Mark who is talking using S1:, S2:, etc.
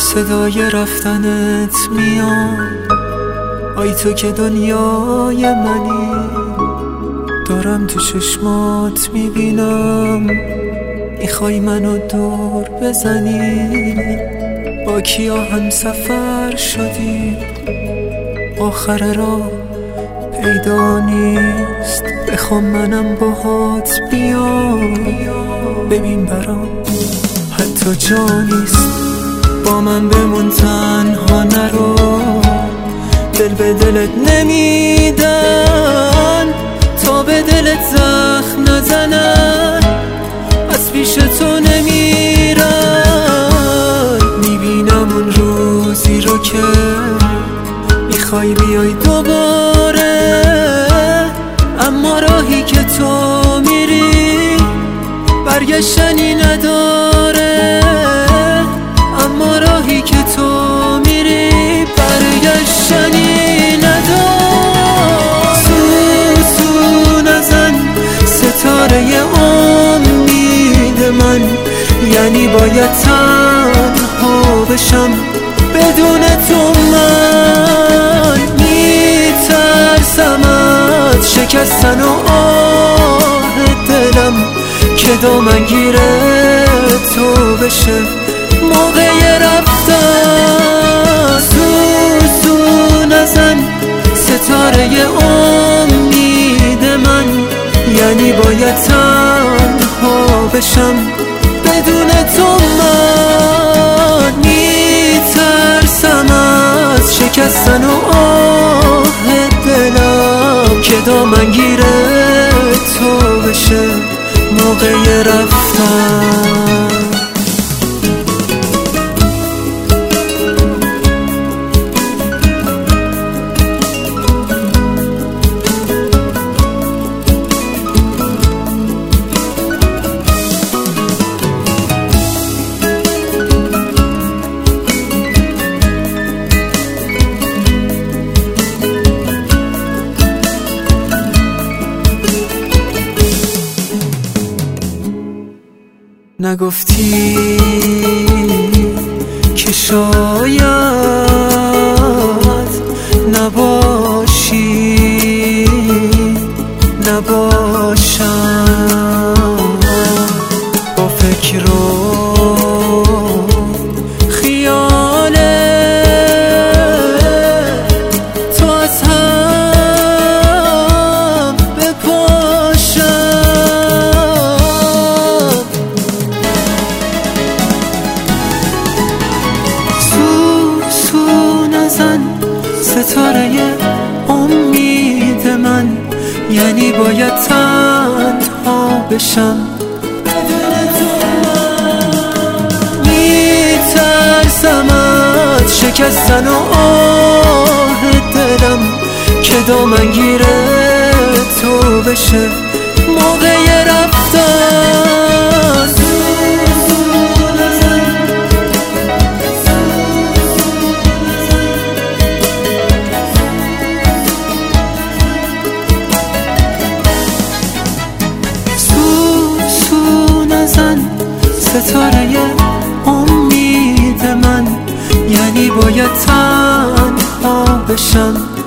S1: صدای رفتنت میاد، آی تو که دنیای منی. دارم تو چشمات میبینم میخوای منو دور بزنی. با کیا هم سفر شدی، آخر راه پیدا نیست. بخوام منم باهات بیام، ببین برام حتی جا نیست. با من بمون تنها نرو، دل به دلت نمیدن تا به دلت زخم نزنن. از پیش تو نمیرن، میبینم اون روزی رو که میخوای بیای دوباره. اما راهی که تو میری برگشتنی نداره. اما راهی که تو میری برگشتنی نداره. سو نزن ستاره امید من، یعنی باید تنها بشم بدون تو. من میترسم از شکستن و آه دلم که دامنگیر تو بشه موقع رفتن. سو نزن ستاره امید من، یعنی باید تنها بشم بدون تو. من میترسم از شکستن و آه دلم که دامنگیر تو بشه موقع رفتن. نگفتی که شاید نباشی نباشم. با فکر و خیال تو از هم بپاشم. ستاره امید من، یعنی باید تنها بشم بدون تو. میترسم از شکستن و آه دلم که دامنگیر تو بشه موقع رفتن. ستاره امید من، یعنی باید تنها بشم